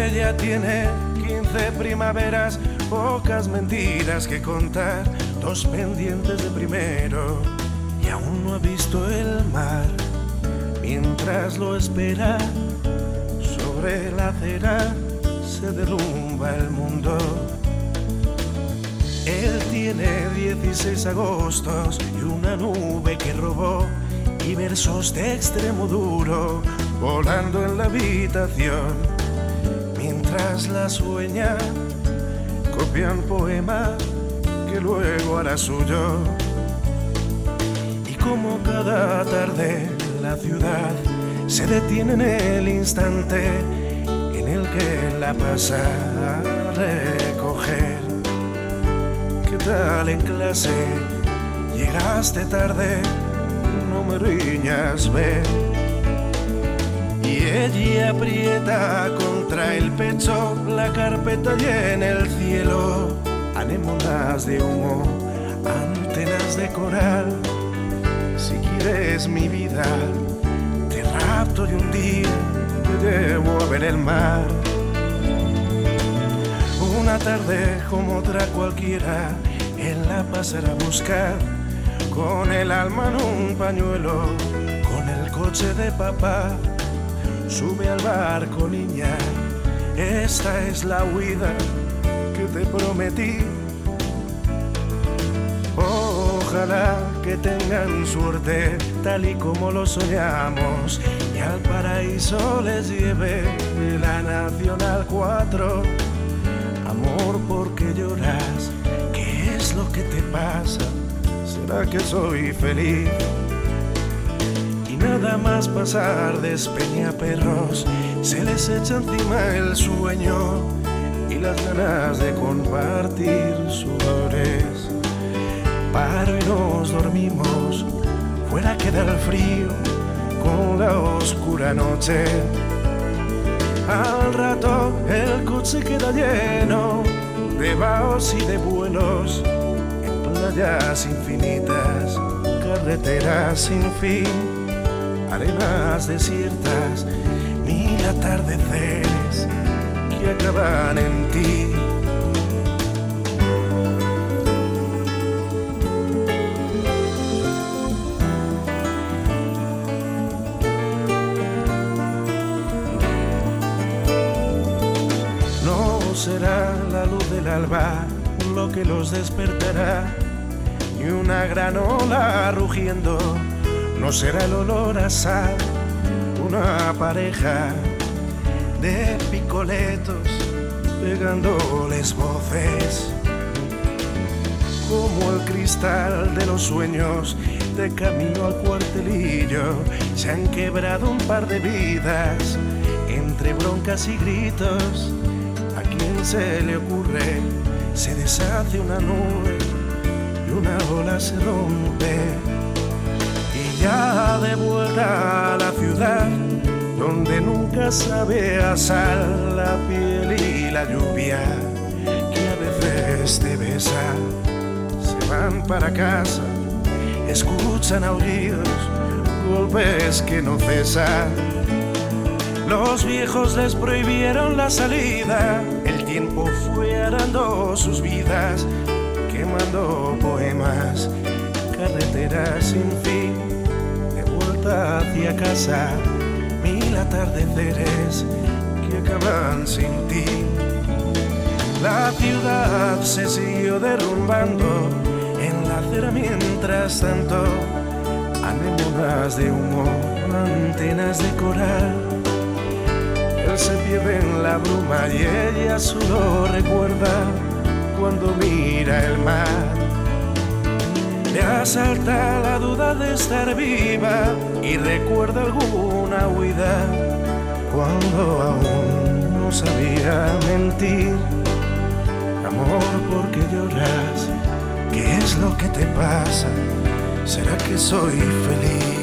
ella tiene 15 primaveras, pocas mentiras que contar, 2 pendientes de primero y aún no ha visto el mar. Mientras lo espera, sobre la acera se derrumba el mundo. Él tiene 16 agostos y una nube que robó y versos de extremo duro volando en la habitación. Mientras la sueña, copian poema que luego hará suyo. Y como cada tarde la ciudad se detiene en el instante en el que la pasa a recoger. ¿Qué tal en clase? Llegaste tarde, no me riñas, ve. Y ella aprieta contra el pecho la carpeta y en el cielo anémonas de humo, antenas de coral. Si quieres mi vida, te rapto y un día te llevo a ver el mar. Una tarde como otra cualquiera, él la pasará a buscar, con el alma en un pañuelo, con el coche de papá. Sube al barco, niña, esta es la huida que te prometí. Ojalá que tengan suerte tal y como lo soñamos y al paraíso les lleve la Nacional 4. Amor, ¿por qué lloras? ¿Qué es lo que te pasa? ¿Será que soy feliz? Y nada más pasar despeñaperros, se les echa encima el sueño y las ganas de compartir sudores. Paro y nos dormimos, fuera queda el frío con la oscura noche. Al rato el coche queda lleno de vaos y de vuelos, en playas infinitas, carreteras sin fin, arenas desiertas, 1000 atardeceres que acaban en ti. No será la luz del alba lo que los despertará, ni una granola rugiendo, no será el olor a sal, una pareja de picoletos pegándoles voces. Como el cristal de los sueños de camino al cuartelillo, se han quebrado un par de vidas entre broncas y gritos. ¿A quién se le ocurre? Se deshace una nube y una ola se rompe. Y ya de vuelta a la ciudad, donde nunca sabe a sal la piel y la lluvia que a veces te besa. Se van para casa, escuchan aullidos, golpes que no cesan. Los viejos les prohibieron la salida, el tiempo fue arando sus vidas, quemando poemas, carreteras sin fin, de vuelta hacia casa, 1000 atardeceres que acaban sin ti. La ciudad se siguió derrumbando en la acera mientras tanto, anémonas de humo, antenas de coral. Él se pierde en la bruma y ella solo recuerda cuando mira el mar. Le asalta la duda de estar viva y recuerda alguna huida cuando aún no sabía mentir. Amor, ¿por qué lloras? ¿Qué es lo que te pasa? ¿Será que soy feliz?